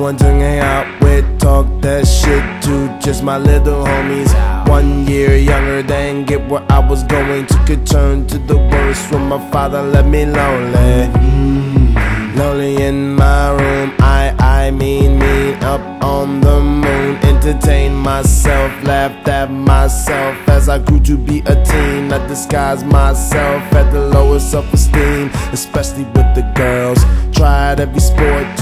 one to hang out with, talk that shit to just my little homies. 1 year younger than get where I was going. Took a turn to the worst when my father left me lonely. Lonely in my room, I mean up on the moon. Entertained myself, laughed at myself as I grew to be a teen. I disguised myself at the lowest self-esteem, especially with the girls. Tried every sport